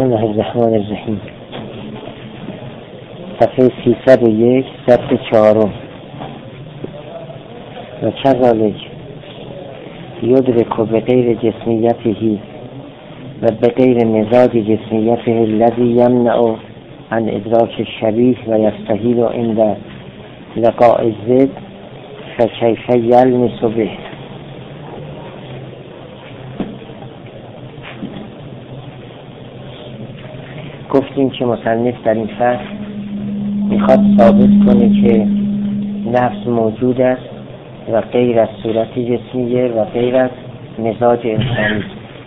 بسم الله الرحمن الرحیم. صفحه 301 سطر 4. و کذالک یدرک به غیر جسمیته و به غیر مزاج جسمیته الذی یمنع عن ادراک الشبیه و یستحیل عند لقاء الضد فکیف یلمس به. گفتیم که مصنف در این فصل میخواد ثابت کنه که نفس موجود است و غیر از صورت جسمیه و غیر از مزاج انسانی.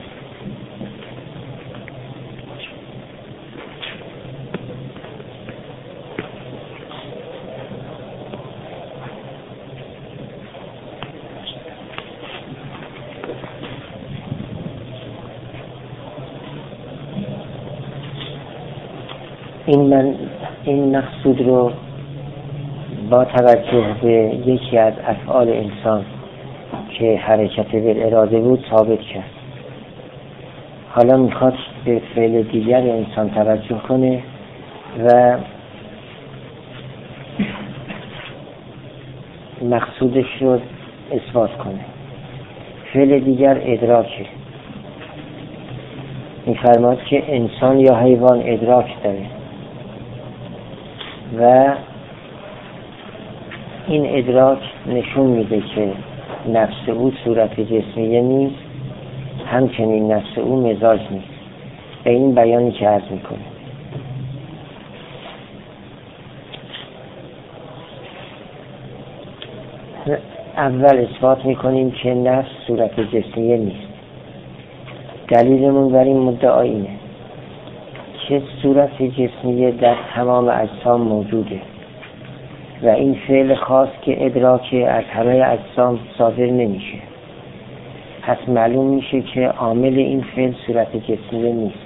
این مقصود رو با توجه به یکی از افعال انسان که حرکت بالاراده بود ثابت کرد. حالا میخواد به فعل دیگر انسان توجه کنه و مقصودش رو اثبات کنه. فعل دیگر ادراکه. میفرماد که انسان یا حیوان ادراک داره و این ادراک نشون میده که نفس او صورت جسمیه نیست، همچنین نفس او مزاج نیست. به این بیانی که عرض میکنه. اول اثبات میکنیم که نفس صورت جسمیه نیست. دلیلمون بر این مدعا اینه که صورت جسمیه در تمام اجسام موجوده و این فعل خاص که ادراک از همه اجسام صادر نمیشه. پس معلوم میشه که عامل این فعل صورت جسمیه نیست.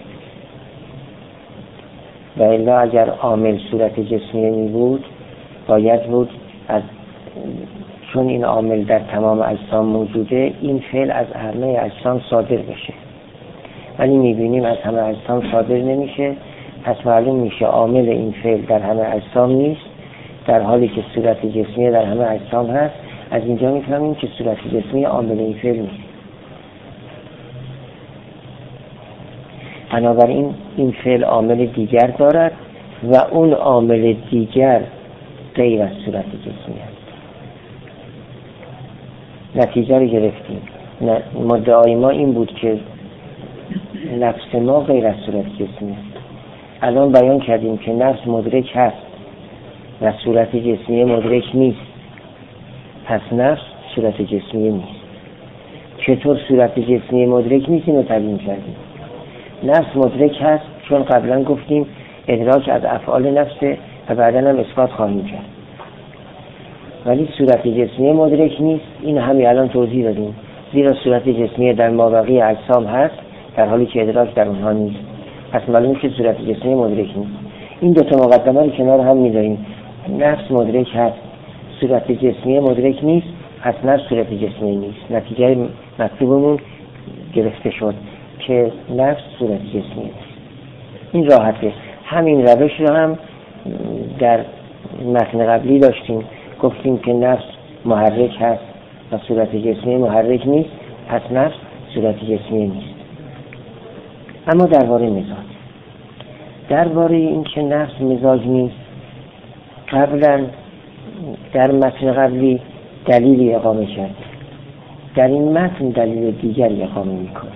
و الا اگر عامل صورت جسمیه می بود باید بود چون این عامل در تمام اجسام موجوده این فعل از همه اجسام صادر بشه، ولی میبینیم از همه اجسام صادر نمیشه. پس معلوم میشه عامل این فعل در همه اجسام نیست، در حالی که صورت جسمیه در همه اجسام هست. از اینجا میفهمیم که صورت جسمیه عامل این فعل نیست. بنابراین این فعل عامل دیگر دارد و اون عامل دیگر غیر از صورت جسمیه است. نتیجه رو گرفتیم. مدعای ما این بود که نفس ما غیر از صورت جسمیه است. الان بیان کردیم که نفس مدرک هست و صورت جسمیه مدرک نیست. پس نفس صورت جسمیه نیست. چطور صورت جسمیه مدرک نیست اینو تبیین کردیم. نفس مدرک هست چون قبلا گفتیم ادراک از افعال نفسه و بعدا هم اثبات خواهیم کرد. ولی صورت جسمیه مدرک نیست. این همین الان توضیح دادیم. زیرا صورت جسمیه در مابقی اجسام هست در حالی که ادراک در اونها نیست. پس معلومه که صورت جسمیه مدرک نیست. این دو تا مقدمه رو کنار هم می‌ذاریم. نفس مدرک هست، صورت جسمیه مدرک نیست، پس نفس صورت جسمیه نیست. نتیجه مطلوبمون گرفته شد که نفس صورت جسمیه نیست. این راحته. همین روش رو هم در متن قبلی داشتیم. گفتیم که نفس محرک هست و صورت جسمیه محرک نیست، پس نفس صورت جسمیه نیست. اما درباره این که نفس مزاج نیست، قبلا در متن قبلی دلیلی اقامه کرد. در این متن دلیل دیگری اقامه میکنه.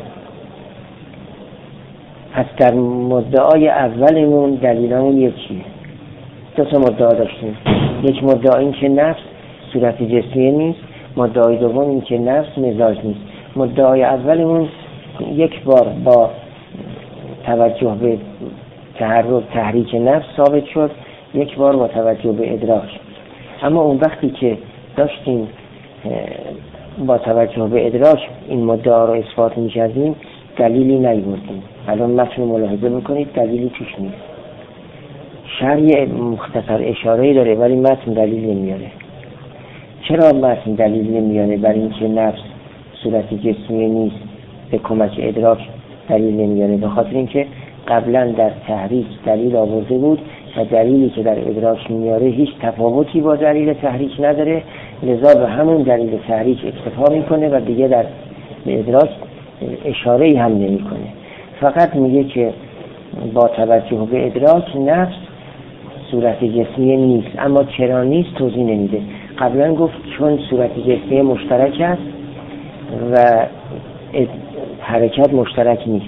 پس در مدعای اولمون دلیلمون یکیه. دو تا مدعا داشتیم. یک مدعا این که نفس صورت جسمیه نیست، مدعای دوم این که نفس مزاج نیست. مدعای اولمون یک بار با توجه به تحریک نفس ثابت شد، یک بار با توجه به ادراک. اما اون وقتی که داشتیم با توجه به ادراک این مدعا رو اثبات می‌کردیم دلیلی نیاوردیم. الان متن ملاحظه بکنید دلیلی توش نیست. شرح مختصر اشاره‌ای داره ولی متن دلیل نمیاره. چرا متن دلیل نمیاره؟ برای اینکه نفس صورت جسمی نیست، به کمک ادراک دلیل نمیاره. به خاطر اینکه قبلا در تحریک دلیل آورده بود و دلیلی که در ادراک میاره هیچ تفاوتی با دلیل تحریک نداره، لذا به همون دلیل تحریک اکتفا میکنه و دیگه در ادراک اشاره‌ای هم نمیکنه. فقط میگه که با توجه به ادراک نفس صورت جسمی نیست، اما چرا نیست توضیح نمیده. قبلا گفت چون صورت جسمی مشترک است و حرکت مشترک نیست.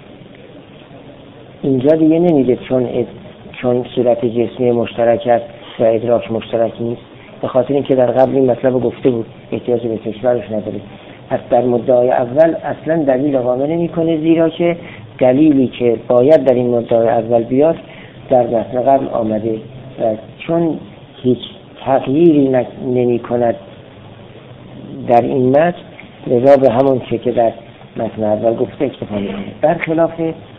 اینجا دیگه نمیده چون صورت جسمی مشترک است و ادراک مشترک نیست، به خاطر اینکه در قبل این مطلب گفته بود، احتیاج به تکرارش نداره. پس در مدعای اول اصلا دلیل اقامه نمی‌کنه، زیرا که دلیلی که باید در این مدعای اول بیاد در متن قبل آمده و چون هیچ تغییری نمی کند در این متن، لذا به همون که در متن اول گفته اکتفا می‌کنه. برخلاف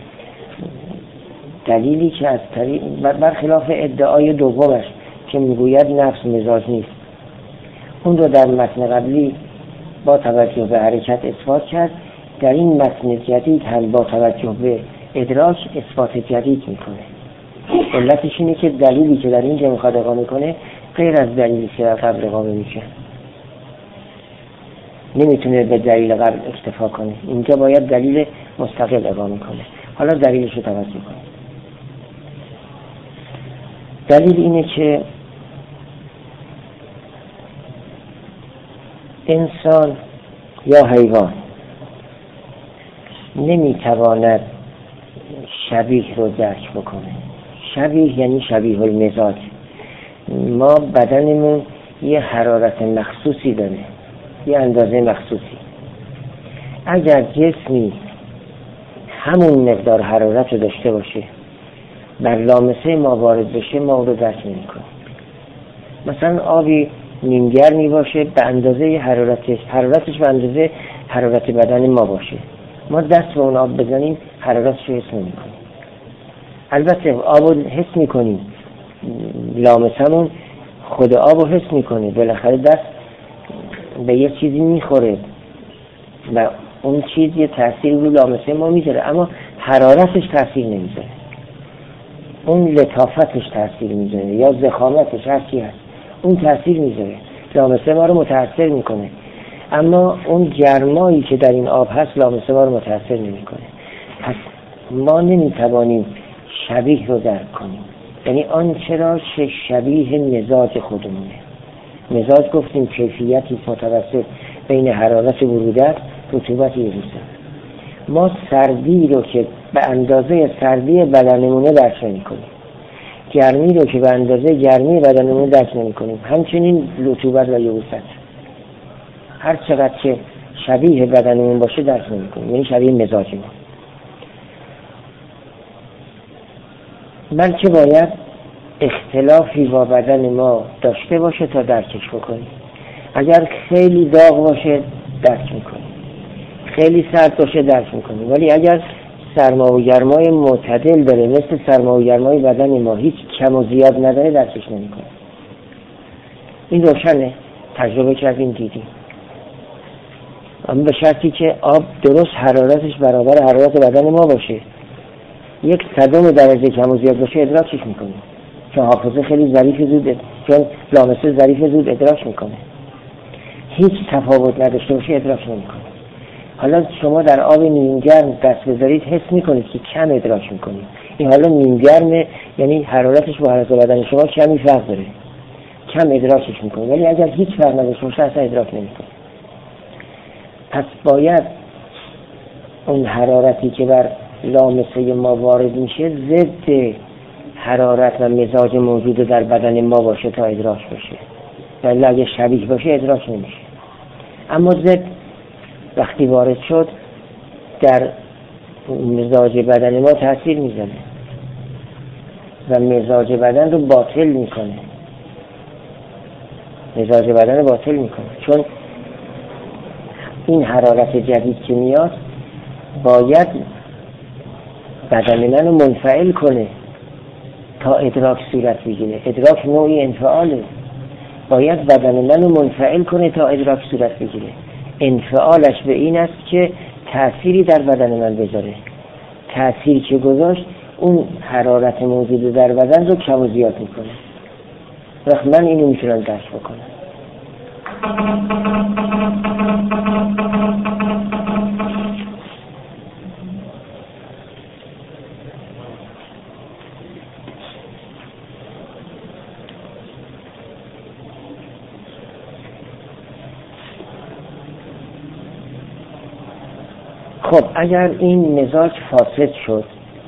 دلیلی که از طریق برخلاف ادعای دومش که میگوید نفس مزاج نیست، اون رو در متن قبلی با توجه به حرکت اثبات کرد، در این متن جدید هم با توجه به ادراک اثبات جدید میکنه. علتش اینه که دلیلی که در اینجا میخواد اقامه کنه غیر از دلیلی که در قبل اقامه میشه، نمیتونه به دلیل قبل اکتفا کنه. اینجا باید دلیل مستقل اقامه کنه. حالا دلیلش رو توجه کنه. دلیل اینه که انسان یا حیوان نمیتواند شبیه رو درک بکنه. شبیه یعنی شبیه المزاج. ما بدنمون یه حرارت مخصوصی داره، یه اندازه مخصوصی. اگر جسمی همون مقدار حرارت رو داشته باشه، بر لامسه ما وارد بشه، ما اون رو درک نمی کنیم. مثلا آبی نیمگرمی باشه، به اندازه حرارتش به اندازه حرارت بدن ما باشه، ما دست به اون آب بزنیم حرارتش رو حس نمی کنیم. البته آب رو حس می کنیم، لامسمون خود آب رو حس می کنه، بالاخره دست به یه چیزی می خوره و اون چیز یه تأثیر رو لامسه ما میذاره، اما حرارتش تأثیر نمیذاره، اون لطافتش تأثیر میذاره یا ضخامتش هر چی هست اون تأثیر میذاره، لامسه ما رو متأثر میکنه، اما اون گرمایی که در این آب هست لامسه ما رو متأثر نمیکنه. پس ما نمیتوانیم شبیه رو درک کنیم، یعنی آنچه را که شبیه مزاج خودمونه. مزاج گفتیم کیفیتی متوسط بین حرارت ورودت رطوبت یبوست. ما سردی رو که به اندازه سردی بدنمونه درک نمی‌کنیم، گرمی رو که به اندازه گرمی بدنمون درک نمی‌کنیم، همچنین رطوبت و یبوست هر چقدر که شبیه بدنمون باشه درک نمی‌کنیم، یعنی شبیه مزاج ما. بلکه باید اختلافی با بدن ما داشته باشه تا درکش بکنیم. اگر خیلی داغ باشه درک میکنیم، خیلی سرد باشه درک میکنیم، ولی اگر سرما و گرمای معتدل داره مثل سرما و گرمای بدن ما، هیچ کم و زیاد نداره، درکش نمیکنیم. این روشنه، تجربه کردیم دیدیم. اما به شرطی که آب درست حرارتش برابر حرارت بدن ما باشه، 1/100 درجه کم و زیاد باشه ادراکش میکنیم، چون حافظه خیلی ظریف زود، چون لامسه ظریف زود ادراک میکنه. هیچ تفاوت نداشته باشه ادراک نمیکنه. حالا شما در آب نیمگرم دست بذارید حس میکنید که کم ادراک میکنید. این حالا نیمگرمه، یعنی حرارتش با حرارت بدن شما کمی فرق داره، کم ادراکش میکنید، ولی اگر هیچ فرق نداشته باشه اصلا ادراک نمیکنید. پس باید اون حرارتی که بر لامسه ما وارد میشه ضد حرارت و مزاج موجود در بدن ما باشه تا ادراک بشه، ولی اگه شبیه باشه ادراک نمیشه. اما ضد وقتی وارد شد در مزاج بدن ما تاثیر میزنه و مزاج بدن رو باطل میکنه، مزاج بدن رو باطل میکنه، چون این حرارت جدید که میاد باید بدن من رو منفعل کنه تا ادراک صورت بگیره. ادراک نوعی انفعاله، باید بدن من رو منفعل کنه تا ادراک صورت بگیره. انفعالش به این است که تأثیری در بدن من بذاره، تأثیر که گذاشت اون حرارت موجود در بدن رو کم و زیاد میکنه. وقت من اینو میتونم درک بکنم. خب اگر این مزاج فاسد شد،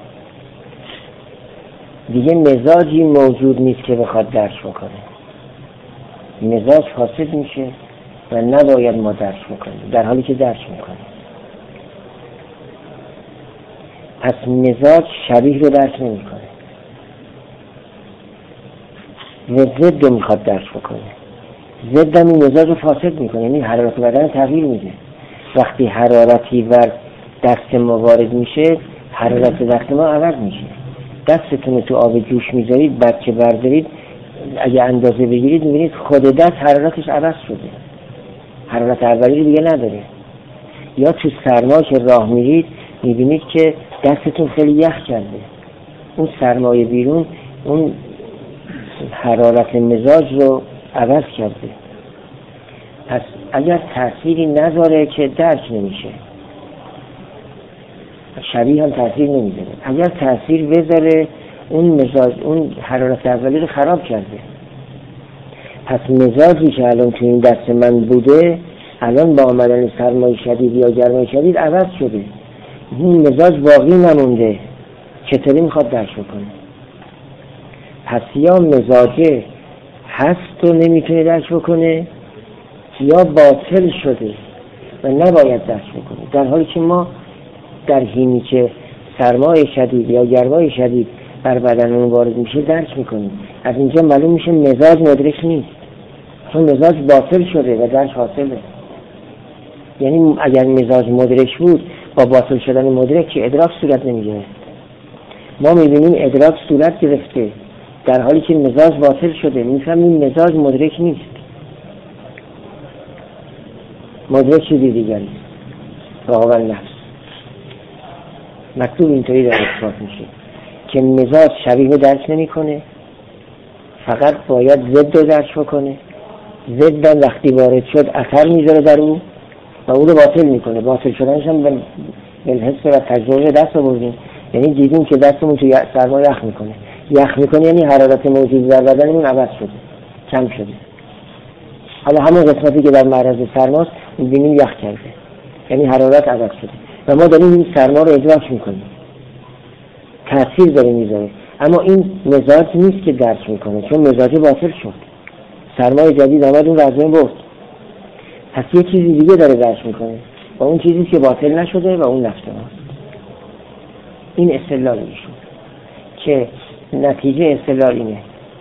دیگه مزاجی موجود نیست که بخواد درک بکنه. مزاج فاسد میشه و نباید ما درک بکنیم، در حالی که درک میکنیم. پس مزاج شبیه رو درک نمیکنه و ضد رو میخواد درک بکنه. ضد هم این مزاج رو فاسد میکنه، یعنی حرارت بدن تغییر میده. وقتی حرارتی بر دست ما وارد میشه، حرارت دست ما عوض میشه. دستتون تو آب جوش میذارید، بچه بردارید، اگه اندازه بگیرید میبینید خود دست حرارتش عوض شده، حرارت اولی دیگه نداره. یا تو سرما که راه میرید میبینید که دستتون خیلی یخ کرده، اون سرمای بیرون اون حرارت مزاج رو عوض کرده. پس اگر تأثیری نذاره که درک نمیشه، شبیه هم تأثیر نمیذاره. اگر تأثیر بذاره اون مزاج، اون حرارت اولی رو خراب کرده. پس مزاجی که الان تو این دست من بوده، الان با آمدن سرمای شدید یا گرمای شدید عوض شده. این مزاج باقی نمونده، چطوری میخواد درک بکنه؟ پس یا مزاجه هست و نمیتونه درک بکنه، یا باطل شده و نباید درک بکنه. در حالی که ما در حینی که سرمای شدید یا گرمای شدید بر بدنمون وارد میشه درک میکنیم. از اینجا معلوم میشه مزاج مدرک نیست، چون مزاج باطل شده و درک حاصله. یعنی اگر مزاج مدرک بود، با باطل شدن مدرک که ادراک صورت نمیگرفت. ما میبینیم ادراک صورت گرفته در حالی که مزاج باطل شده. میفهمیم مزاج مدرک نیست، مدرک چیزی دیگری راهو نفس. مکتوب اینطوری در اثبات میشه که مزاج شبیه درک نمیکنه، فقط باید ضد رو درک بکنه. ضد وقتی وارد شد اثر میذاره در او و او رو باطل میکنه. باطل شدنش هم بالحس و تجربه دست آوردیم. یعنی دیدیم که دستمون تو سرما یخ میکنه. یخ میکنه یعنی حرارت موجود در بدنمون عوض شده، کم شده. حالا همون قسمتی که در معرض سرماست میبینیم یخ کرده، یعنی حرارت عوض شده و ما داریم این سرما رو ادراک میکنیم، تأثیر داره میذاره. اما این مزاج نیست که درک میکنه، چون مزاج باطل شد، سرمای جدید آمد اون رزمه برد. پس یه چیزی دیگه داره درک میکنه و اون چیزی که باطل نشده و اون نفس ماست. این استدلال ایشون که نتیجه استدلال اینه: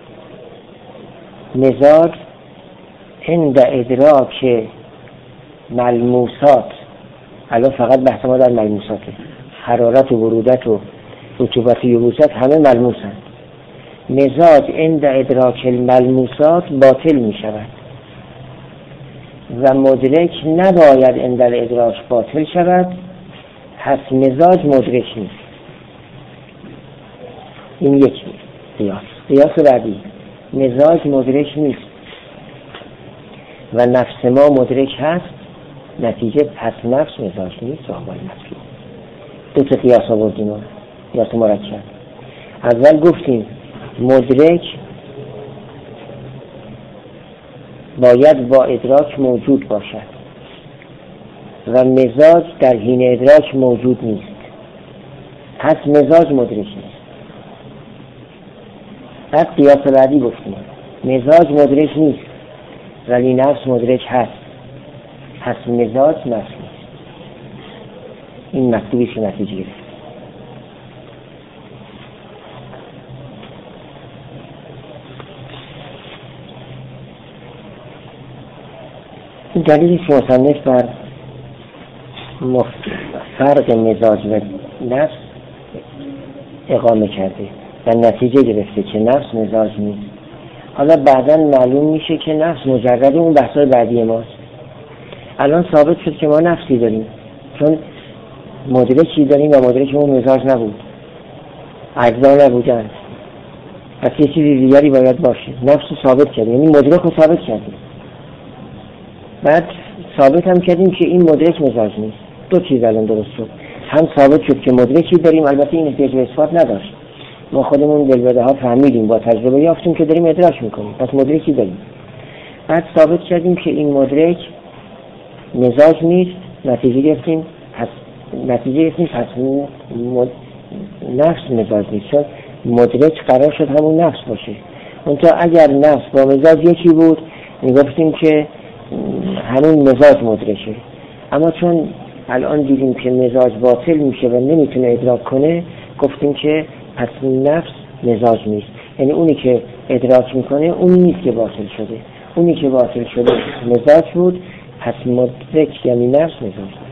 مزاج عند ادراک ملموسات، الان فقط بحث ما در ملموساته، حرارت و برودت و رطوبت و یبوست همه ملموسن. مزاج عند ادراک الملموسات باطل می شود و مدرک نباید عند الادراک باطل شود. پس مزاج مدرک نیست. این یک قیاس. قیاس بعدی: مزاج مدرک نیست و نفس ما مدرک هست، نتیجه پس نفس مزاج نیست و اول نفسی. دو تا قیاس آوردیم، قیاس مرکب. اول گفتیم مدرک باید با ادراک موجود باشد و مزاج در حین ادراک موجود نیست، پس مزاج مدرک نیست. بعد قیاس بعدی گفتیم مزاج مدرک نیست ولی نفس مدرک هست، پس مزاج نفس نیست. این مکتوبیش نتیجه گرفت. این دلیلی که مصنف بر فرق مزاج و نفس اقامه کرده و نتیجه گرفته که نفس مزاج نیست. حالا بعداً معلوم میشه که نفس مجرد اون بحثای بعدی ماست. الان ثابت شد که ما نفسی داریم، چون مدرکی داریم و مدرک اون مزاج نبود، اجزا نبودن، پس یه چیزی دیگری باید باشه. نفس ثابت کردیم، یعنی مدرک رو ثابت کردیم، بعد ثابت هم کردیم که این مدرک مزاج نیست. دو چیز الان درست شد، هم ثابت شد که مدرکی داریم، البته این احتیاج به اثبات نداشت، ما خودمون دلبده ها فهمیدیم، با تجربه یافتیم که داریم ادراک میکنیم، پس مدرکی داریم. بعد ثابت کردیم که این مدرک مزاج نیست، نتیجه گرفتیم پس نفس مزاج نیست، چون مدرک قرار شد همون نفس باشه. اونتا اگر نفس با مزاج یکی بود میگفتیم که همون مزاج مدرکه، اما چون الان دیدیم که مزاج باطل میشه و نمیتونه ادراک کنه، گفتیم که پس نفس مزاج نیست، یعنی اونی که ادراک میکنه اون نیست که باطل شده، اونی که باطل شده مزاج بود، پس مدرک یعنی نفس مزاج نیست.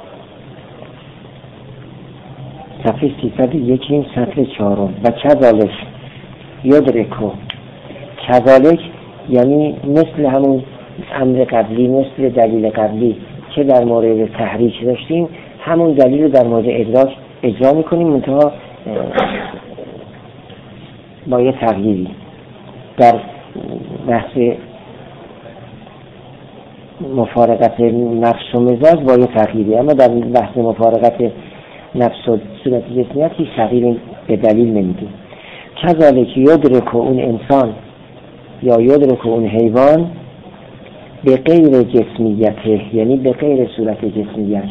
صفحه 301 سطر 4 و کذالک یدرکو. کذالک یعنی مثل همون امر قبلی، مثل دلیل قبلی که در مورد تحریک داشتیم، همون دلیل رو در مورد ادراک اجرا میکنیم، منتها با یه تغییری. در بحث مفارقت نفس و مزاج با یه تغییری، اما در بحث مفارقت نفس و صورت جسمیت هیچ تغییر به دلیل نمیدیم. کذالک یدرک اون انسان یا یدرک اون حیوان به غیر جسمیته، یعنی به غیر صورت جسمیش،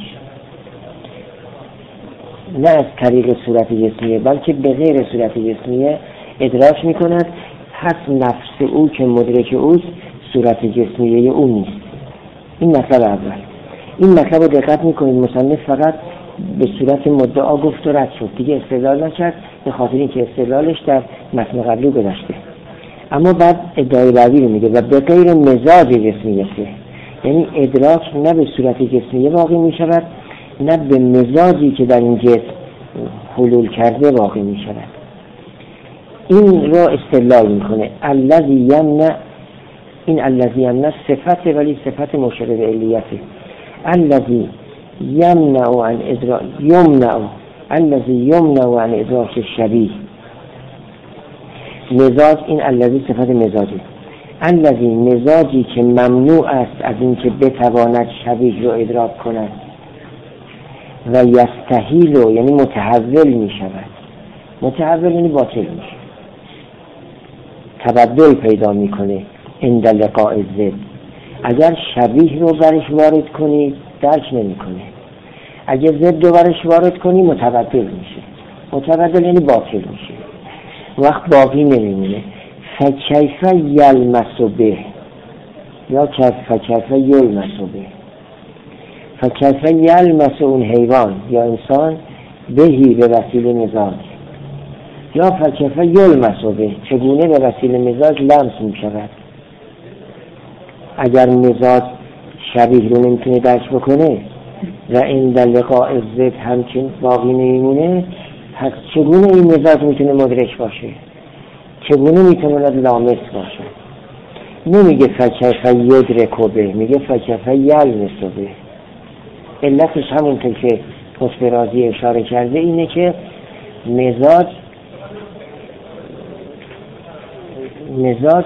نه از طریق صورت جسمیه بلکه به غیر صورت جسمیه ادراک میکند. پس نفس او که مدرک اوست صورت جسمیه او نیست. این مطلب اول. این مطلب رو دقت میکنید، مصنف فقط به صورت مدعا گفت و رد شد، دیگه استدلال نکرد، به خاطر اینکه استدلالش در متن قبلی گذشته. اما بعد ادعای بعدی رو میگه و به غیر مزاج جسمیته، یعنی ادراک نه به صورت جسمیه واقع میشود، نه به مزاجی که در این جسم حلول کرده واقع میشود. این رو استدلال میکنه. الذی یمنع، این الذی یمنع صفت، ولی صفت مشابه به علیته. الذی یمنع عن ادراک، الذی یمنع عن ادراک شبیه. مزاج، این الذی صفت مزاجی، الذی مزاجی که ممنوع است از اینکه بتواند شبیه رو ادراک کند و یستحیل، یعنی متحول می شود. متحول یعنی باطل میشه، تبدل پیدا میکنه. عند لقاء الضد، اگر شبیه رو برش وارد کنی درک نمیکنه، اگر ضد رو برش وارد کنی متبدل میشه. متبدل یعنی باطل میشه، وقت باقی نمیمونه. فکیف یلمس به، یا فکیف یلمس به، فکیف یلمس اون حیوان یا انسان بهی به وسیله مزاج، یا فکیف یلمس به، چگونه به وسیله مزاج لمس میشود. اگر مزاج شبیه رو نمیتونه درک بکنه و عند لقاء الضد همچین باقی نمیمونه، پس چگونه این مزاج میتونه مدرک باشه؟ چگونه میتونه لامس باشه؟ نمیگه فکیف یدرک به، میگه فکیف یلمس به. علتش همونطور که مصبرازی اشاره کرده اینه که مزاج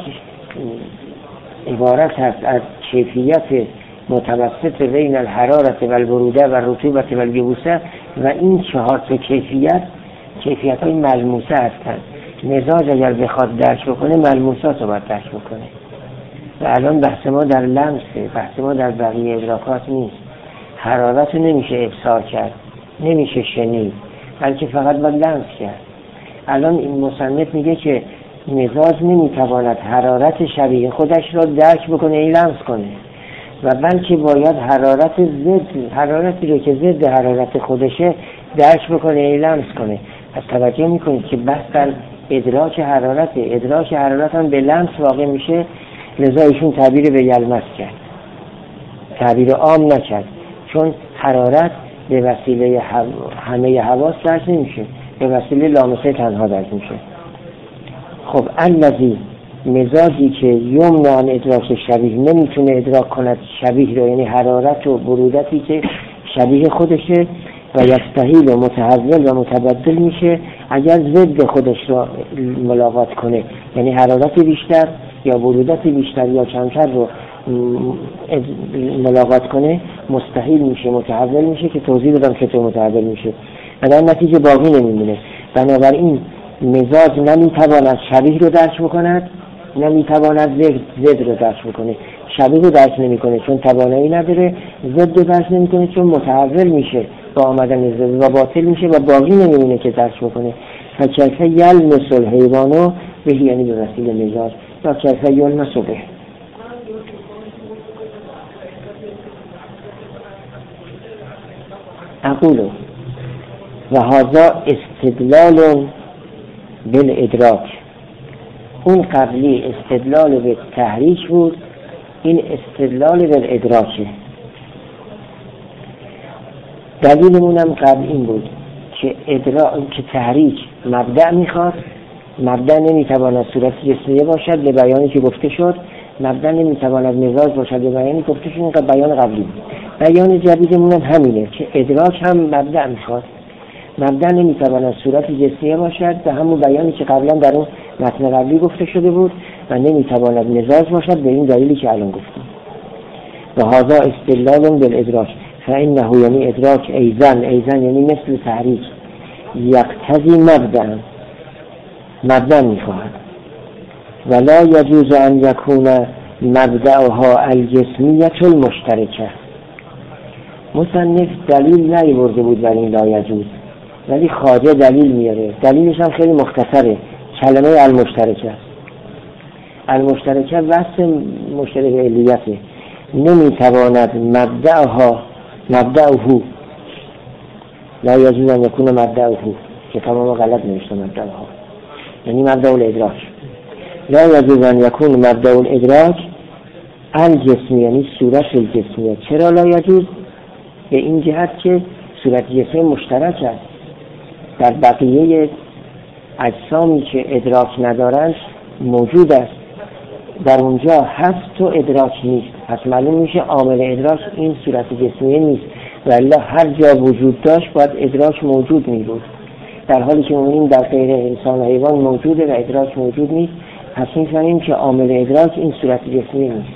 عبارت هست از کیفیت متوسط بین الحرارت و البروده و رطوبت و الجبوسه، و این 4 کیفیت‌های ملموسه هستند. مزاج اگر بخواد درک بکنه ملموسات رو باید درک بکنه، و الان بحث ما در لمسه، بحث ما در بقیه ادراکات نیست. حرارت رو نمیشه ابصار کرد، نمیشه شنید، بلکه فقط باید لمس کرد. الان این مصنف میگه که مزاج نمیتواند حرارت شبیه خودش را درک بکنه، این لمس کنه، و بلکه باید حرارتی رو که ضد حرارت خودشه درک بکنه، این لمس کنه. پس توجه میکنید که بحث در ادراک حرارت هم به لمس واقع میشه، لذا ایشون تعبیر به یلمس کرد، تعبیر عام نکرد، چون حرارت به وسیله همه حواس درک نمیشه، به وسیله لامسه تنها درک میشه. خب الذی، مزاجی که یمنع عن ادراک شبیه، نمیتونه ادراک کند شبیه رو، یعنی حرارت و برودتی که شبیه خودشه، و یستحیل و متحول و متبدل میشه اگر ضد خودش را ملاقات کنه، یعنی حرارت بیشتر یا برودت بیشتر یا کمتر رو ملاقات کنه مستحیل میشه، متحول میشه که توضیح دادم چطور متحول میشه و در نتیجه باقی نمیمونه. بنابراین مزاج نمیتواند شبیه رو درک بکند، نمیتواند ضد رو درک بکنه. شبیه رو درک نمیکنه چون توانایی نداره، ضد رو درک نمیکنه چون متحول میشه با آمدن ضد و باطل میشه و باقی نمیمونه که درک بکنه. فکیف یلمس الحیوانو به یعنی به وسیله مزاج و کیف یلمس به. اقول و هذا استدلال بالادراک. اون قبلی استدلال به تحریک بود، این استدلال بالادراکه. دلیلمونم قبل این بود که که تحریک مبدأ میخواد، مبدأ نمیتواند صورت جسمیه باشد به بیانی که گفته شد، مبدأ نمیتواند مزاج باشد به بیانی گفته شد. این بیان قبلی بود. بیان جدیدمون هم همینه که ادراک هم مبدأ میخواد، مبدأ نمیتواند صورت جسمیه باشد به همون بیانی که قبلا در اون متن قبلی گفته شده بود و نمیتواند مزاج باشد به این دلیلی که الان گفتیم. و هذا استدلال بالادراک فانه یعنی ادراک ایزن یعنی مثل تحریک یقتضی مبدأ میخواهد ولا یجوز ان یکون مبدأها الجسمیت المشترکه. مصنف دلیل نیاورده بود برای این لا یجوز، ولی خواجه دلیل میاره. دلیلش هم خیلی مختصره، کلمه المشترکه است. المشترکه وصف مشترک علیته. نمیتواند مبدأه لا یجوز ان یکون مبدأه که تمام غلط نوشته مبدأها یعنی مبدأ الادراک. لا یجوز ان یکون مبدأ الادراک الجسمی یعنی صورت الجسمیه. چرا لا یجوز؟ به این جهت که صورت جسمی مشترک است در بقیه اجسامی که ادراک ندارند موجود است، در اونجا هست و ادراک نیست. پس معلوم میشه عامل ادراک این صورت جسمیه نیست، ولی هر جا وجود داشت باید ادراک موجود میبود، در حالی که می‌بینیم در غیر انسان و حیوان موجوده و ادراک موجود نیست. پس می‌فهمیم که عامل ادراک این صورت جسمیه نیست.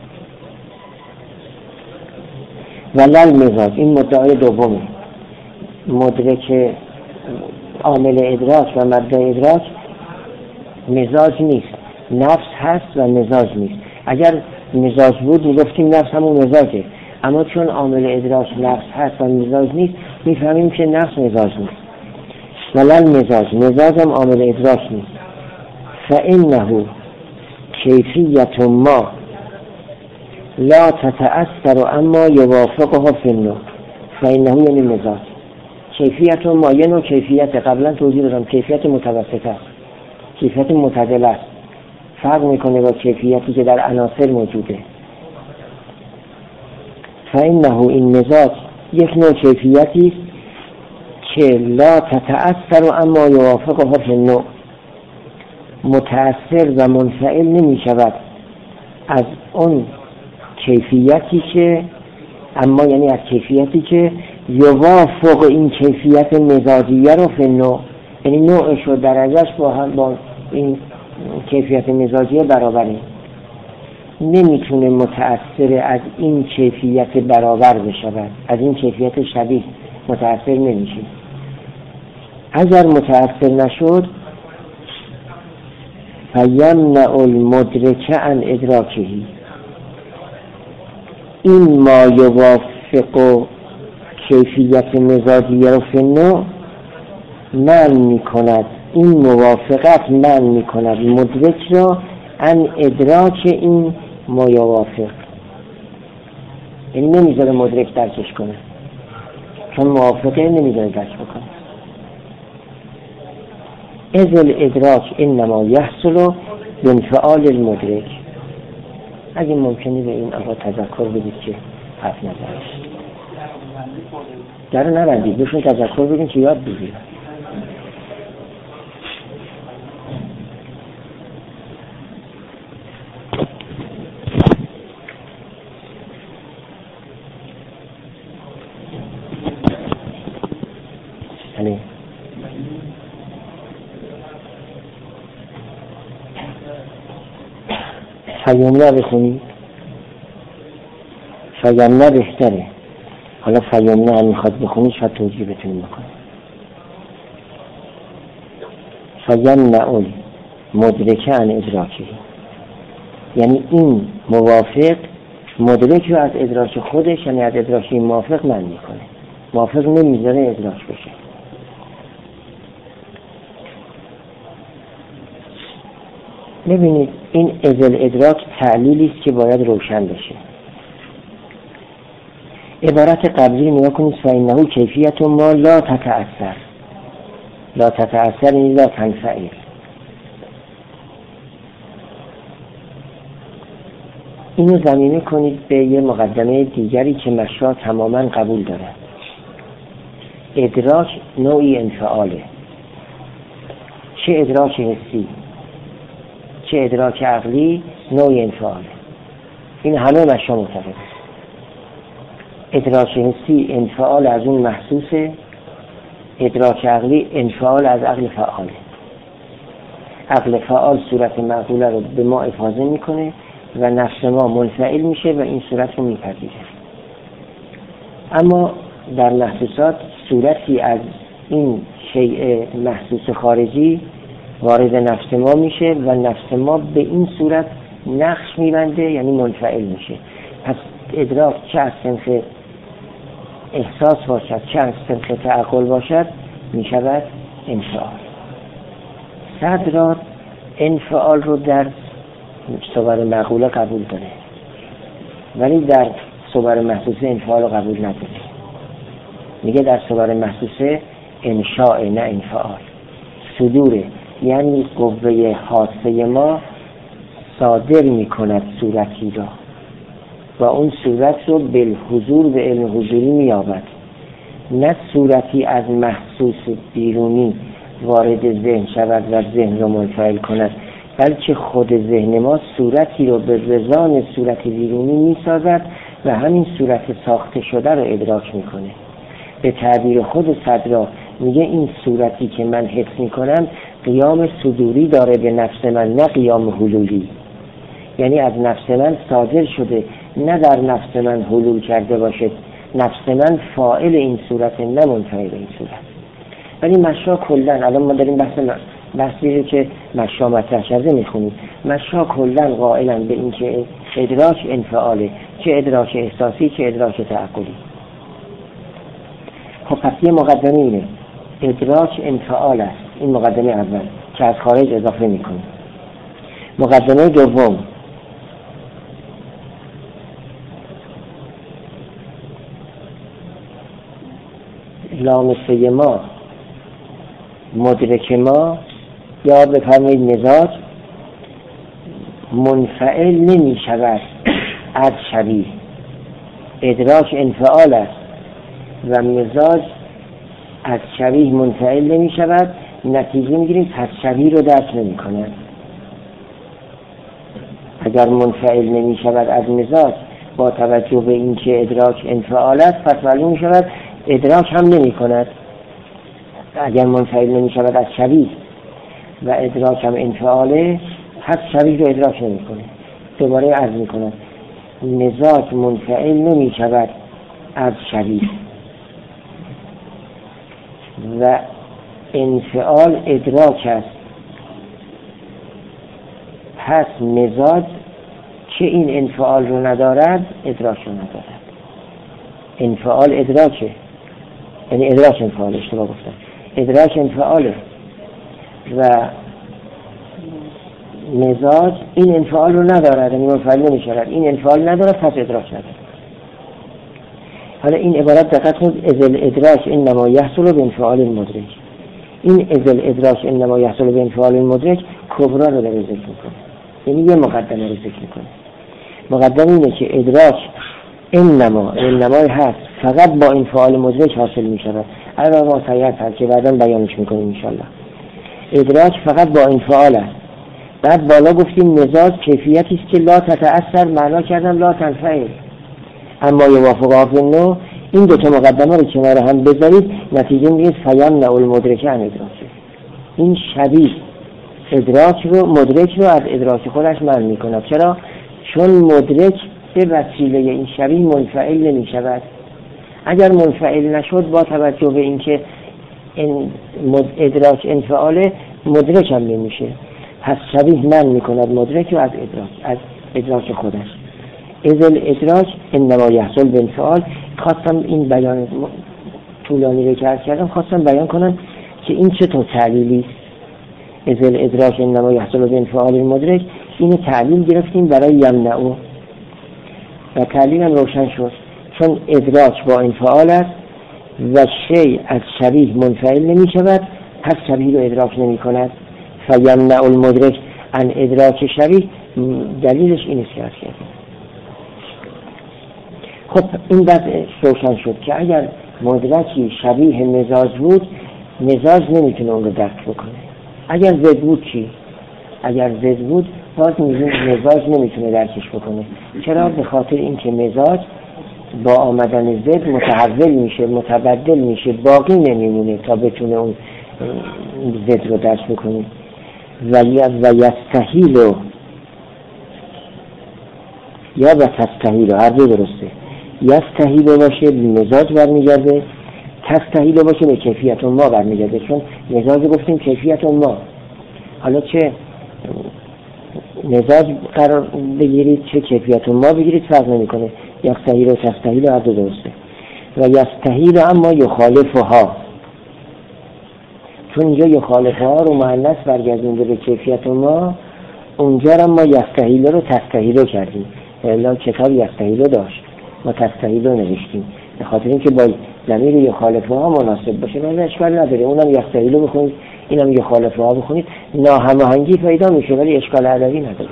ولل مزاج این مدعای دومه، مدرک عامل ادراک و مبدأ ادراک مزاج نیست، نفس هست و مزاج نیست. اگر مزاج بود میگفتیم نفس همون مزاجه، اما چون عامل ادراک نفس هست و مزاج نیست میفهمیم که نفس مزاج نیست. ولل مزاج هم عامل ادراک نیست. فانه کیفیت ما لا تتأثر اما یوافقها فی النوع. فانه یعنی مزاج. کیفیت ما یه نوع کیفیت قبلا توضیح دادم، کیفیت متوسطه است، کیفیت معتدل است، فرق میکنه با کیفیتی که در عناصر موجوده. فانه این مزاج یک نوع کیفیتی است که لا تتأثر اما یوافقها فی النوع، متأثر و منفعل نمی شود از اون کیفیتی که اما یعنی از کیفیتی که یوافق این کیفیت مزاجیه رو فی النوع، یعنی نوعش و درجهش با این کیفیت مزاجیه برابره. نمیتونه متأثر از این کیفیت برابر بشود، از این کیفیت شبیه متأثر نمیشه. اگر متأثر نشد فیمنع المدرک عن ادراکهی، این ما یوافق کیفیت مزاجیه رو فی النوع منع میکند، این موافقت منع میکند مدرک را عن ادراک این ما یوافق، یعنی نمیذاره مدرک درکش کنه، چون موافقه نمیذاره درک بکنه. اذ الادراک انما یحصل بانفعال المدرک. اگه ممکنه به این آقا تذکر بدید که حرف نزنید، در نبندید، بهشون تذکر بدید که یاد بگیرید. فیمنه بخونید، فیمنه بهتره. حالا فیمنه هم میخواد بخونید شاید توجیه بتونیم بکنیم. فیمنه مدرکه عن ادراکه، یعنی این موافق مدرک رو از ادراک خودش، یعنی از ادراک این موافق من میکنه، موافق نمیذاره ادراک بشه. ببینید این ازل ادراک تعلیلی است که باید روشن بشه. عبارت قبلی نگاه کنید، فإنه کیفیت ما لا تتأثر، لا تتأثر یعنی لا تنفعل. اینو ضمیمه کنید به یه مقدمه دیگری که مشروع تماما قبول دارد. ادراک نوعی انفعاله، چه ادراک حسی چه ادراک عقلی نوعی انفعاله. این همه مشروع متفقه. ادراک حسی انفعال از اون محسوسه، ادراک عقلی انفعال از عقل فعاله. عقل فعال صورت معقوله رو به ما افاضه میکنه و نفس ما منفعل میشه و این صورت رو میپذیره. اما در محسوسات صورتی از این شیء محسوس خارجی وارد نفس ما میشه و نفس ما به این صورت نقش میبنده، یعنی منفعل میشه. پس ادراک چه از صنف احساس باشد چه از صنف تعقل باشد میشود انفعال. صدر انفعال رو در صور معقوله قبول داره ولی در صور محسوسه انفعال رو قبول نداره. میگه در صور محسوسه انشاء نه انفعال، صدوره، یعنی قوه حاسه ما صادر میکند صورتی را و اون صورت رو بالحضور به علم حضوری مییابد، نه صورتی از محسوس بیرونی وارد ذهن شود و ذهن رو منفعل کند، بلکه خود ذهن ما صورتی رو به رضان صورت بیرونی میسازد و همین صورت ساخته شده رو ادراک میکنه. به تعبیر خود صدرا میگه این صورتی که من حس میکنم قیام صدوری داره به نفس من، نه قیام حلولی. یعنی از نفس من صادر شده، نه در نفس من حلول کرده باشه. نفس من فاعل این صورت، نه منفعل این صورت. ولی مشا کلن، الان ما داریم بحثی رو که مشا مطرح شده میخونیم، مشا کلن قائلن به این که ادراک انفعاله، چه ادراک احساسی چه ادراک تعقلی. خب پس یه مقدمه اینه، ادراک انفعال است. این مقدمه اول که از خارج اضافه میکنیم. مقدمه دوم، لامسه ما، مدرک ما، یا بفرمایید مزاج، منفعل نمی شود از شبیه. ادراک انفعال است و مزاج از شبیه منفعل نمی شود، نتیجه میگیریم پس شبیه رو درک نمی کنند. اگر منفعل نمی شود از مزاج با توجه به این که ادراک انفعال است، پس معلوم می شود ادراک هم نمی کند. اگر منفعل نمی شود از شبیه و ادراک هم انفعاله، پس شبیه رو ادراک نمی کنه. دوباره عرض می کنم مزاج منفعل نمی شود از شبیه و انفعال ادراک است. پس مزاج که این انفعال رو ندارد ادراک رو ندارد. انفعال ادراکه، یعنی ادراک انفعال، اشتباه گفتم، ادراک انفعاله و مزاج این انفعال رو ندارد، یعنی منفعل نمی شود. این انفعال ندارد پس ادراک ندارد. حالا این عبارت دقت کنید، ازل ادراک انما یحصل بانفعال المدرک. این ازل ادراک انما یحصل بانفعال المدرک کبرا رو داره ذکر میکنه، یعنی یه مقدمه رو ذکر میکنه. مقدمه اینه که ادراک انمای هست فقط با انفعال مدرک حاصل میشود. الان ما سعیت هست که بعدا بیانش میکنیم انشالله. ادراک فقط با انفعال است. بعد بالا گفتیم مزاج کیفیتی است که لا تتأثر، معنا کردن لا تنفعل. اما یوافق فی این دو تا مقدمه رو کنار هم بذارید، نتیجه میگه فیمنع المدرک عن ادراک. این شبیه ادراک رو، مدرک رو از ادراک خودش منع میکنه. چرا؟ چون مدرک به وسیله این شبیه منفعل نمی شود. اگر منفعل نشد با توجه به اینکه این ادراک انفعاله مدرک هم نمیشه، پس شبیه من میکند مدرک رو از ادراک خودش. ازل ادراک انما یحصل به انفعال. خواستم این بیان طولانی رو کردم، خواستم بیان کنم که این چطور تعلیلی است. ازل ادراک انما یحصل به انفعال المدرک، اینو تعلیل گرفتیم برای یمنعو و تعلیل هم روشن شد. چون ادراک با انفعال است و شیء از شبیه منفعل نمی شود، پس شبیه رو ادراک نمی کند. فیمنع المدرک عن ادراک شبیه، دلیلش این است که عرض کردیم. خب این وضع روشن شد که اگر مدرکی شبیه مزاج بود، مزاج نمیتونه اون رو درک بکنه. اگر ضد بود چی؟ اگر ضد بود باز مزاج نمیتونه درکش بکنه. چرا؟ به خاطر اینکه مزاج با آمدن ضد متحول میشه، متبدل میشه، باقی نمیمونه تا بتونه اون ضد رو درک بکنه. و یستحیل یا و تستحیل، هر دو درسته. یستحیل باشه به مزاج برمیگرده، تستحیل باشه به کیفیت ما برمیگرده. چون مزاج گفتیم کیفیت ما، حالا چه مزاج قرار بگیرید چه کیفیت ما بگیرید فرق نمیکنه. یستحیل و تستحیل هر دو درسته. و یستحیل اما یخالفها، چون اینجا یخالفها رو مؤنث برگردونده به کیفیت ما، اونجا را ما یستحیل رو تستحیل کردیم. الا کتاب یستحیل داشت، ما تستحیل نوشتیم به خاطر اینکه با ضمیر یخالفها مناسب باشه. ولی اشکال نداره، اونم یستحیل بخونید اینم یخالفها بخونید، ناهماهنگی پیدا میشه ولی اشکال ادبی نداره.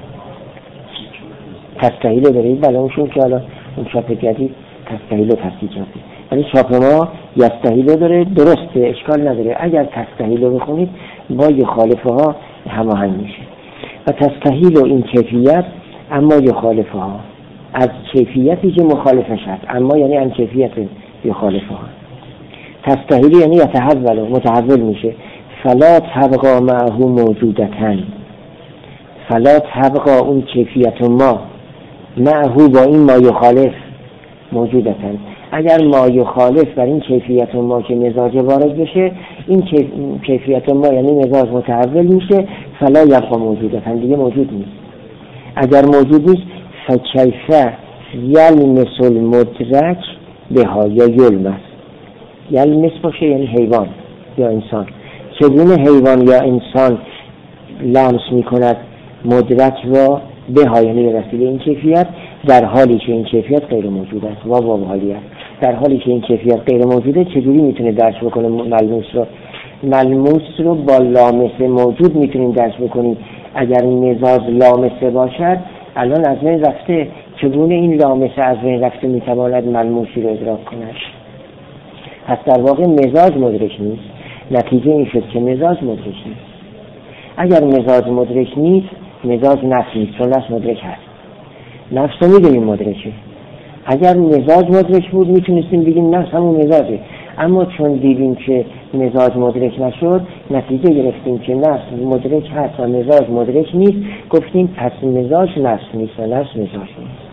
تستحیل دارید بلامشون که حالا اون چاپ جدید تستحیل و تصحیح کرده، ولی چاپ ما یستحیل داره، درسته، اشکال نداره. اگر تستحیل بخونید با یخالفها هماهنگ میشه. و تستحیل این کیفیت اما یخالفها، از کیفیتی که مخالفش هست، اما یعنی ان کیفیت یخالفها. تستحیل یعنی یتحول، متحول میشه. فلا تبقى معه موجودتن، فلا تبقى اون کیفیت ما معه با این ما یخالف موجودتن. اگر ما یخالف بر این کیفیت ما که مزاج وارد بشه، این کیفیت ما یعنی مزاج متحول میشه. فلا یبقى موجودتن، دیگه موجود نیست. اگر موجود نیست فکیفه یلمس المدرک بها یا یلمس، یلمس باشه یعنی حیوان یا انسان، چگونه حیوان یا انسان لمس میکند مدرک را بها یعنی به وسیله این کیفیت، در حالی که این کیفیت غیر موجود است. واو حالی است. در حالی که این کیفیت غیر موجوده چجوری میتونه درک بکنه ملموس رو؟ ملموس رو با لامسه موجود میتونیم درک بکنیم. اگر مزاج لامسه باشد الان از بین رفته، چگونه این لامسه از بین رفته میتواند ملموسی رو ادراک کند؟ پس در واقع مزاج مدرک نیست. نتیجه این شد که مزاج مدرک نیست. اگر مزاج مدرک نیست، مزاج نفس نیست، چون نفس مدرک هست. نفس رو میدونیم مدرکه. اگر مزاج مدرک بود میتونستیم بگیم نفس همون مزاجه، اما چون دیدیم که مزاج مدرک نشد، نتیجه گرفتیم که نفس مدرک هست و مزاج مدرک نیست، گفتیم پس مزاج نفس نیست و نفس مزاج نیست.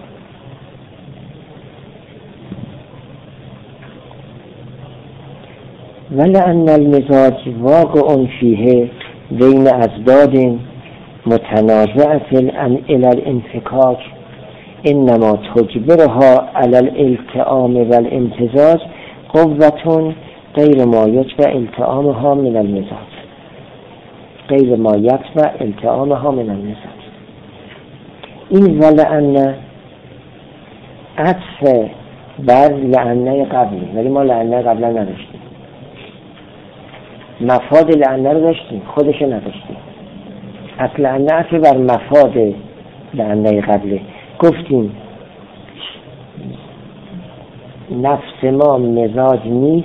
ولأن المزاج واقع فیه بین ازداد متنازعة الى الانفكاك انما تجبرها على الالتئام والامتزاج قوة غیر ما یتبع التئامها من المزاج، غیر ما یتبع التئامها من المزاج. این ولأن عطف بر لعنه قبلی، ولی ما لعنه قبلا نداشتیم. مفاد لعنه رو داشتیم، خودش نداشتیم. اصل لعنه عطف بر مفاد لعنه قبله. گفتیم نفس ما مزاج نیست،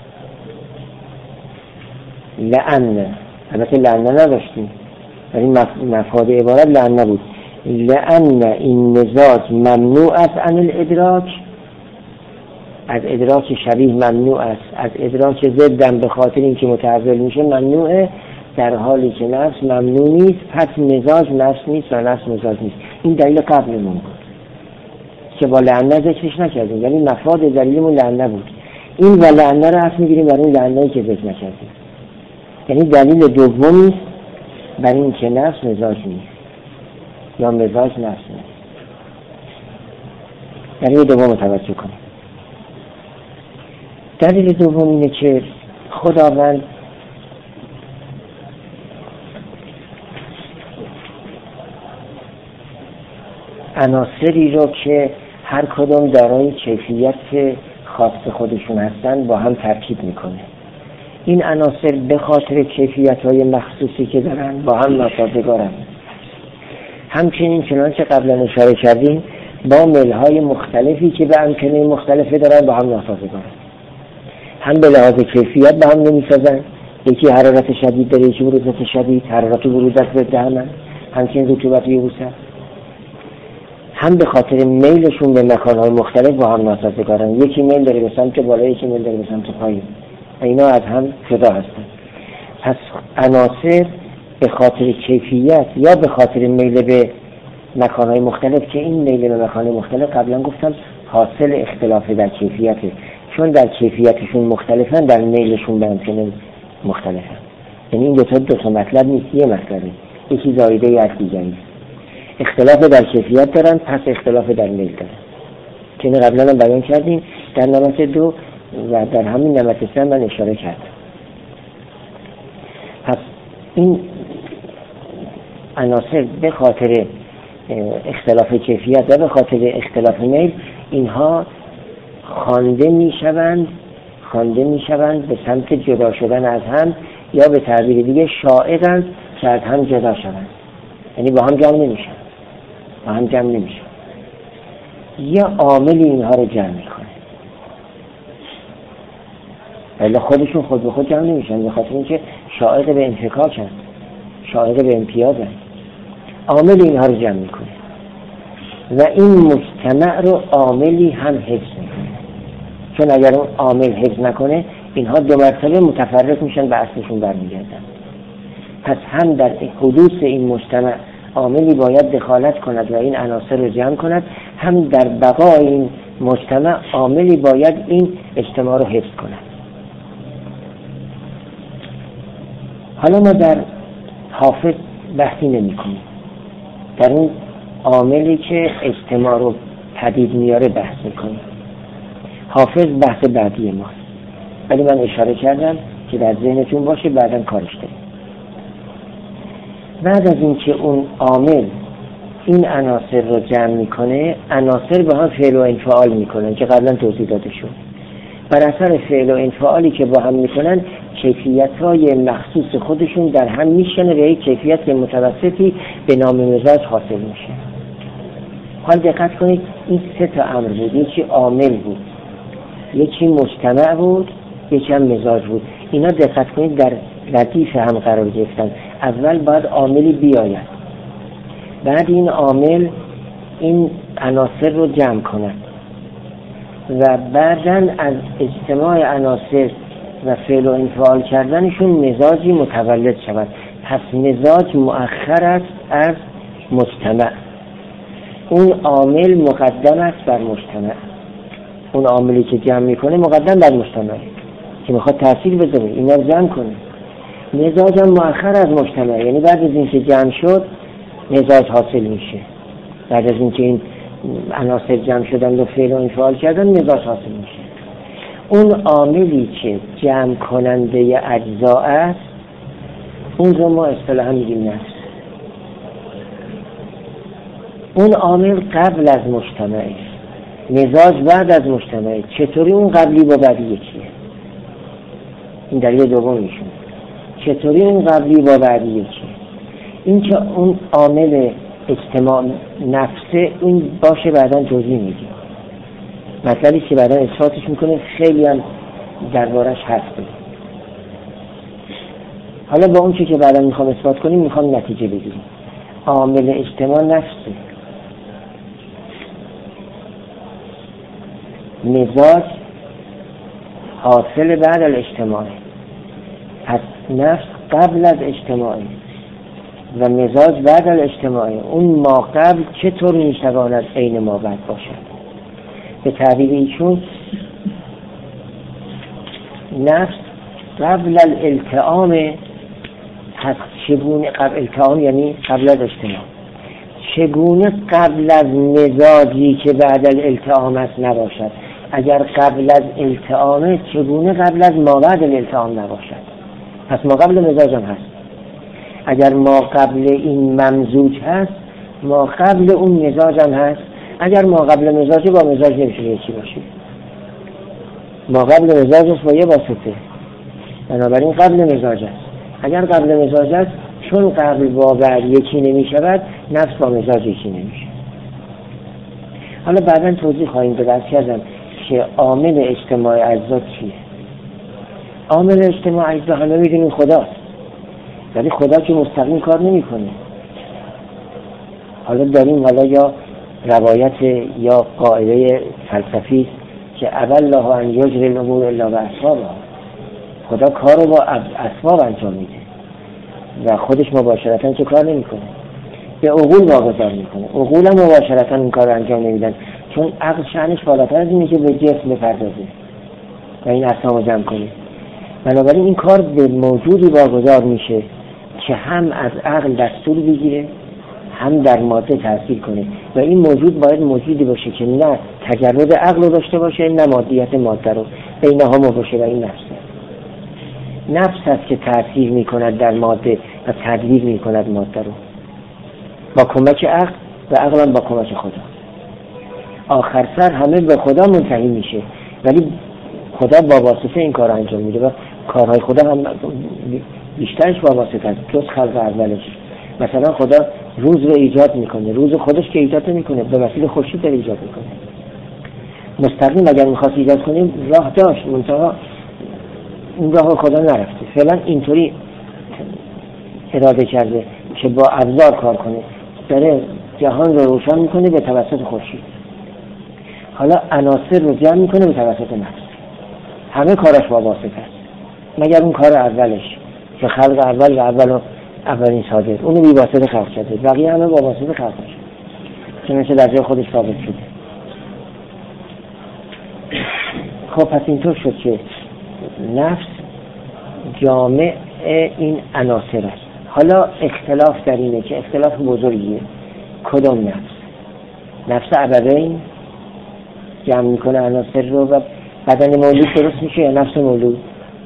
لعنه، البته لعنه نداشتیم ولی مفاد عبارت لعنه بود. لعنه این مزاج ممنوع است عن الادراک، از ادراک شبیه ممنوع است، از ادراک ضدم به خاطر اینکه متحول میشه ممنوعه. در حالی که نفس ممنوع نیست، پس مزاج نفس نیست و نفس مزاج نیست. این دلیل قبلمون بود که با لعنه ذکرش نکردیم، ولی مفاد دلیلمون لعنه بود. این و لعنه رو حرف میگیریم برای اون لعنه‌ای که ذکر نکردیم. یعنی دلیل دومی است برای این که نفس مزاج نیست یا مزاج نفس نیست. دلیل دوم توجه کنیم. دلیل دوم اینه که خداوند عناصری رو که هر کدوم دارای کیفیت خاص خودشون هستن با هم ترکیب میکنه. این عناصر به خاطر کیفیت‌های مخصوصی که دارن با هم ناسازگارن. همچنین چنانچه قبلا اشاره کردیم با ملهای مختلفی که به امکنه مختلفی دارن با هم ناسازگارن. هم به لحاظ کیفیت با هم نمیسازن، یکی حرارت شدید داره، یکی بروزت شدید، حرارت و بروزت ضد همن، همچنین رطوبت و یبوست. هم به خاطر میلشون به مکانهای مختلف با هم ناسازگارن، یکی میل داره به سمت بالا، یکی میل داره به سمت پایین، اینا از هم جدا هستن. پس عناصر به خاطر کیفیت یا به خاطر میل به مکانهای مختلف، که این میل به مکانهای مختلف قبلا گفتم حاصل اختلاف در کیفیته، چون در کیفیتشون مختلفن در میلشون به امکنه مختلفن. یعنی این دو تا مطلب نیست، یه مطلبه، یکی زایده از دیگری. اختلاف در کیفیت دارن، پس اختلاف در میل دارن که این قبلا هم بیان کردیم در نمط 2 و در همین نمط 3 من اشاره کردم. پس این عناصر به خاطر اختلاف کیفیت و به خاطر اختلاف میل اینها خوانده میشوند به سمت جدا شدن از هم، یا به تعبیر دیگه شائعند که از هم جدا شوند، یعنی با هم جمع نمیشن. یه عاملی اینها رو جمع میکنه، ولی خودشون خود به خود جمع نمیشن، به خاطر اینکه شائع به انفکاک هست، شائع به امتیاز هست. عامل اینها رو جمع میکنه و این مجتمع رو عاملی هم حفظ میکنه، چون اگر اون عامل حفظ نکنه اینها دو مرتبه متفرق میشن به اصلشون برمیگردن. پس هم در حدوث این مجتمع عاملی باید دخالت کند و این عناصر رو جمع کند، هم در بقای این مجتمع عاملی باید این اجتماع رو حفظ کند. حالا ما در حافظ بحثی نمی کنیم، در اون عاملی که اجتماع رو پدید میاره بحث میکنیم. حافظ بحث بعدی ماست، ولی من اشاره کردم که در ذهنتون باشه بعداً کارش داریم. بعد از این که اون عامل این عناصر رو جمع میکنه، عناصر با هم فعل و انفعال میکنن که قبلا توضیح داده شد. بر اثر فعل و انفعالی که با هم میکنن کیفیت‌های مخصوص خودشون در هم میشنه و یک کیفیت متوسطی به نام مزاج حاصل میشه. حال دقت کنید این سه تا امر بود، یکی عامل بود، یکی مجتمع بود، یکی هم مزاج بود. اینا دقت کنید در ردیف هم قرار گرفتن. اول باید عاملی بیاید، بعد این عامل این عناصر رو جمع کند و بعداً از اجتماع عناصر و فعل و انفعال کردنشون مزاجی متولد شود. پس مزاج مؤخر است از مجتمع. اون عامل مقدم است بر مجتمع. اون عاملی که جمع میکنه مقدم بر مجتمع که میخواد تأثیر بذاره، اینا رو جمع کنه. مزاج هم مؤخر از مجتمع، یعنی بعد از این که جمع شد مزاج حاصل میشه. بعد از این که این عناصر جمع شدن و فعل و انفعال کردن مزاج حاصل میشه. اون عاملی که جمع کننده اجزا است اون رو ما اصطلاحاً میگیم نفس. اون عامل قبل از مجتمع است، مزاج بعد از مجتمع. چطوری اون قبلی با بعدی یکیه؟ این دلیل دومیشون. چطوری اون قبلی با بعدی یکیه؟ این که اون عامل اجتماع نفسه اون باشه بعداً توضیح میدیم. مطلبی که بعداً اثباتش میکنه خیلی هم دربارش هسته. حالا با اون چی که بعداً میخوام اثبات کنیم میخوام نتیجه بگیریم. عامل اجتماع نفسه، مزاج حاصل بعد الاجتماع. پس نفس قبل از اجتماع و مزاج بعد از اجتماع، اون ما قبل چطور میتواند عین ما بعد باشد؟ به تعبیر ایشون نفس قبل الالتئام هست. چگونه قبل التئام یعنی قبل از اجتماع، چگونه قبل از مزاجی که بعد از التئام است نباشد؟ اگر قبل از التئام، چگونه قبل از ما بعد الالتئام نباشد؟ پس ما قبل مزاج هم هست. اگر ما قبل این ممزوج هست، ما قبل اون مزاج هم هست. اگر ما قبل مزاج، با مزاج نمیشه یکی باشیم. ما قبل مزاج است با یه واسطه، بنابراین قبل مزاج است. اگر قبل مزاج است، چون قبل با بعد یکی نمی شود، نفس با مزاج یکی نمیشه. حالا بعدا توضیح خواهیم داد که عامل اجتماع اجزا چیه. عامل اجتماع اجزا حالا میدونیم خداست، ولی خدا که مستقیم کار نمیکنه. حالا داریم یا روایت یا قاعده فلسفی که اول الله ان یجری الامور الا باسبابها، خدا کار رو با اسباب انجام میده و خودش مباشرتا که کار نمیکنه، به عقول واگذار میکنه. عقول هم مباشرتا این کار رو انجام نمیدن، چون عقل شأنش بالاتر از اینه که به جسم بپردازه و این اجسام رو جمع کنه. بنابراین این کار به موجودی واگذار میشه که هم از عقل دستور بگیره، هم در ماده تاثیر کنه و این موجود باید موجودی باشه که نه تجرد عقل رو داشته باشه، نه مادیت ماده رو، بینهما باشه. و این نفس است که تاثیر میکند در ماده و تدبیر میکند ماده رو با کمک عقل و عقل هم با کمک خدا. آخر سر همه به خدا منتهی میشه، ولی خدا با واسطه این کار انجام میده و کارهای خدا هم بیشترش با واسطه است جز خلق اولش. مثلا خدا روز رو ایجاد میکنه، روز خودش که ایجاد نمیکنه، به وسیله خورشید داره ایجاد میکنه. مستقیم اگر میخواست ایجاد کنیم راه داشت، منتها اون راه خدا نرفته. فعلا اینطوری اراده کرده که با ابزار کار کنه، داره جهان رو روشن میکنه به توسط خورشید. حالا عناصر رو جمع میکنه به توسط نفس. همه کارش با واسطه است، مگر اون کار اولش که خلق اول و اولین صادر، اونو بی واسطه خلق شده، بقیه همه با واسطه خلق شده، چون مثل در جای خودش ثابت شده. خب پس اینطور شد که نفس جامع این عناصر است. حالا اختلاف در اینه که اختلاف بزرگیه. کدام نفس ابوین جمع میکنه عناصر رو و بدن مولود درست میشه یا نفس مولود؟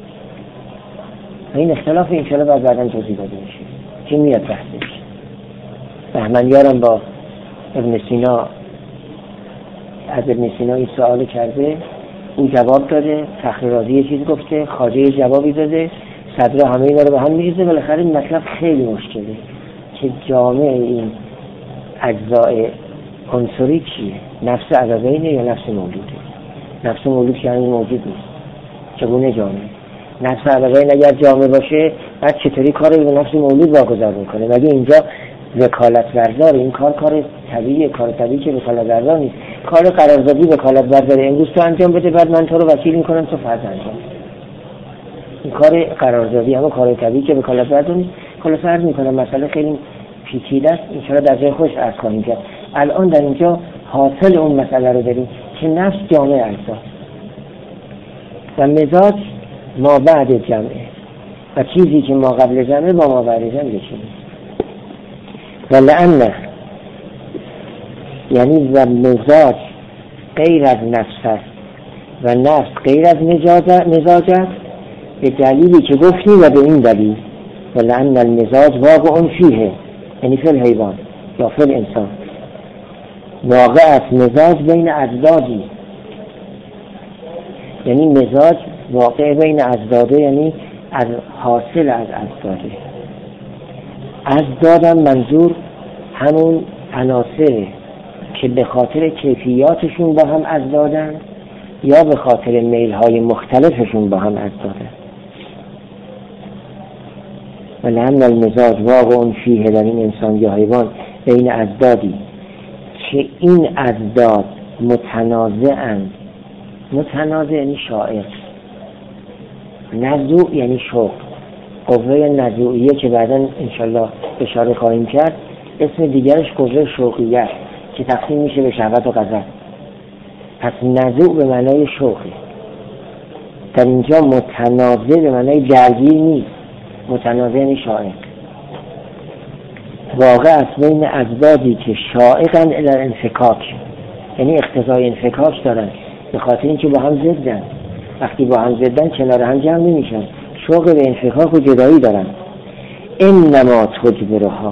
این اختلاف انشاءالله بعدا توضیح داده میشه که میاد بحثش. بهمنیارم با ابن سینا، از ابن سینا این سوال کرده، او جواب داده، فخر رازی یه چیز گفته، خواجه جوابی داده، صدر همه اینا رو به هم میریزه. بالاخره این مطلب خیلی مشکله که جامع این اجزای عنصری چیه؟ نفس ابوینه یا نفس مولوده؟ نفس مولود که همین موجود نیست، چگونه جامع؟ نفس ابوین اگر جامع باشه، بعد چطوری کار رو به نفس مولود واگذار میکنه؟ مگه اینجا وکالت بردار؟ این کار طبیعیه، کار طبیعی که وکالت بردار نیست. کار قراردادی وکالت برداره، امروز تو انجام بده، بعد من تو رو وکیل میکنم تو فرض انجام. این کار قراردادی، اما کار طبیعی که وکالت بردار نیست. خلاص عرض میکنم مسئله خیلی پیچیده است، ان شاءالله در جای خودش عرض خواهیم کرد. الان در اینجا حاصل اون مسئله رو داریم که نفس جامع اجزاست و مزاج ما بعد جمعه و چیزی که ما قبل جمعه با ما بعد جمعه بشیم. و لعنه یعنی و مزاج غیر از نفس است و نفس غیر از مزاج است، به دلیلی که گفتیم و به این دلیل و لعنه المزاج واقع فیه، یعنی فی الحیوان یا فی الانسان، واقع است مزاج بین اجزادی، یعنی مزاج واقع بین اجزاده، یعنی از حاصل از اجزاده. اجزادم منظور همون عناصره که به خاطر کیفیاتشون با هم اجزادن یا به خاطر میل‌های مختلفشون با هم اجزادن. ولعن المزاج واقع فیه، در این انسان یا حیوان، بین اجزادی که این اجزاد متنازعند. متنازع یعنی شائع، نزوع یعنی شوق، قوه نزوعیه که بعداً انشالله اشاره خواهیم کرد، اسم دیگرش قوه شوقیه است که تقسیم میشه به شهوت و غضب. پس نزوع به معنای شوقی. در اینجا متنازع به معنای درگیر نیست، متنازع یعنی شائق. واقع است بین ازدادی که شائقن الی الانفکاک، یعنی اقتضای انفکاک دارن، به خاطر اینکه با هم ضدن. وقتی با هم ضدن کنار هم جمع نمیشن، شوق به انفکاک و جدایی دارن. انما تجبرها،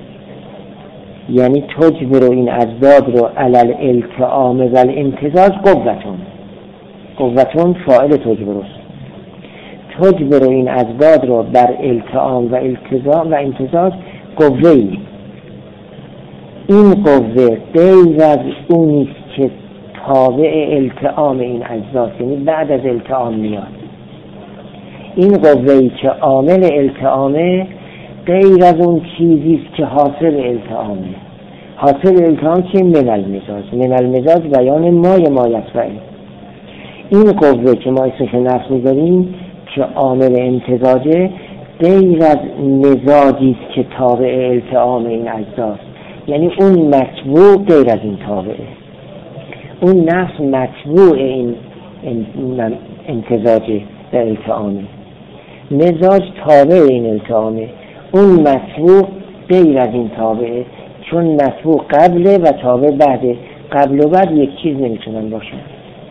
یعنی تجبر این ازداد رو علی الالتئام و الامتزاج قوتون فاعل تجبر است. تجبر این ازداد رو بر التئام و التزام و امتزاج قوه‌ای. این قوه غیر از اونیست که تابع التئام این ازداد، یعنی بعد از التئام میاد. این قوه‌ای که عامل التئامه غیر از اون چیزیست که حاصل التئامه. حاصل التئام که من المزاج بیان ما یصفعه. این قوه که ما اسمش نفس می‌ذاریم که عامل امتزاجه، غیر از مزاجیست که تابع التئام این اجزاست، یعنی اون مطبوع غیر از این تابعه. اون نفس مطبوع این امتزاجه و التئامه، مزاج تابع این التئامه، اون مطبوع غیر از این تابعه، چون مطبوع قبله و تابع بعده. قبل و بعد یک چیز نمیتونن باشن.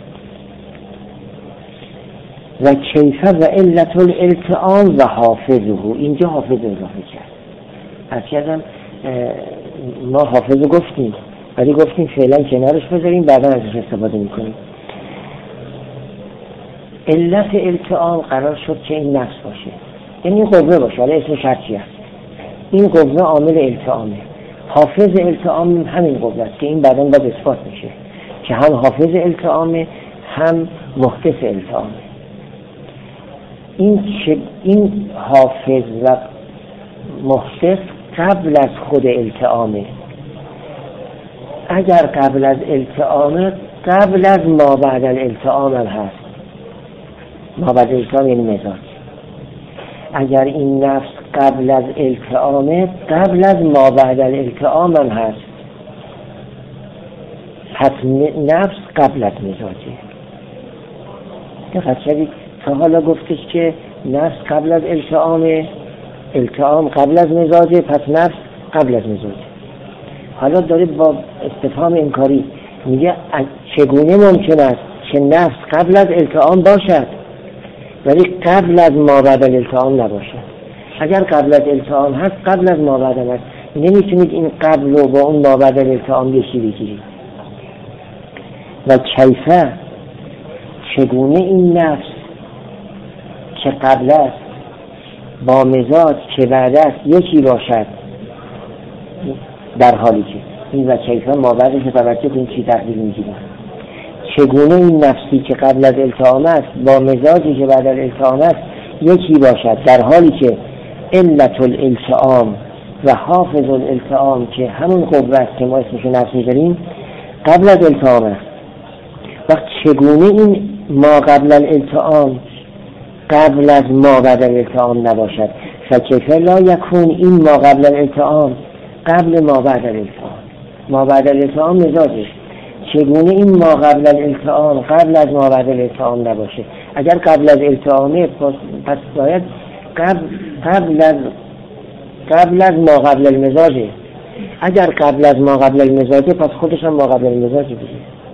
و کیفه و علت الالتئام و حافظه، اینجا حافظ اضافه کرد. از کردم ما حافظ گفتیم ولی گفتیم فعلا کنارش بذاریم، بعدا ازش استفاده میکنیم. علت التئام قرار شد که این نفس باشه، یعنی این قوه باشه، حالا اسم شرطی هست. این قوه عامل التئامه. حافظ التئام همین قوه است که این بعدا باید اثبات میشه که هم حافظ التئامه هم محدث التئامه. این حافظ و محدث قبل از خود التئامه. اگر قبل از التئامه، قبل از ما بعد الالتئام هم هست. ما بعد الالتئام یعنی مزاج. اگر این نفس قبل از التئامه، قبل از ما بعد الالتئام هم هست. پس نفس قبل از مزاجه. دقت شدید تا حالا گفتش که نفس قبل از التئام قبل از مزاجه، پس نفس قبل از مزاجه. حالا داره با استفهام انکاری میگه چگونه ممکن است که نفس قبل از التئام باشد ولی قبل از ما بعد الالتئام نباشد؟ اگر قبل از التئام هست، قبل از ما بعد هست. نمیتونید این قبل رو با اون ما بعد الالتئام یکی بگیرید. و کیفه، چگونه این نفس که قبل است با مزاج که بعد است یکی باشد، در حالی که این و کیفه ما بعدش توجه کنید چی تحویل میگیرن. چگونه این نفسی که قبل از التئام است با مزاجی که بعد از التئام است یکی باشد، در حالی که علت الالتئام و حافظ الالتئام که همون قوه است که ما اسمش نفس میذاریم قبل از التئام است. وقت چگونه این ما قبل الالتئام قبل از ما بعد الالتئام نباشد؟ فکیف لا یکون این ما قبل الالتئام قبل ما بعد الالتئام. ما بعد الالتئام مزاجه. چگونه این ما قبل الالتئام قبل از ما بعد الالتئام نباشه؟ اگر قبل از التئامه، پس باید قبل از ما قبل المزاجه. اگر قبل از ما قبل المزاجه، پس خودش هم ما قبل المزاجه دیگه.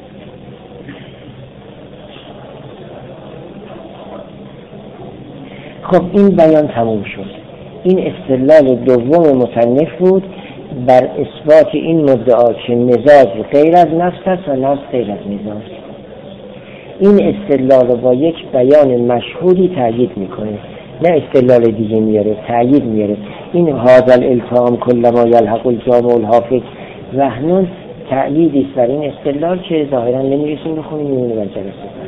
خب این بیان تموم شد. این استدلال دوم مصنف بود بر اثبات این مدعا که مزاج غیر از نفس است و نفس غیر از مزاج. این استدلال رو با یک بیان مشهودی تأیید میکنه، نه استدلال دیگه میاره، تأیید میاره. این هذا الالتئام کلما یلحق الجامع الحافظ وهن تأییدی است بر این استدلال که ظاهرا نمیرسیم بخونیم، میمونه بر جلسه.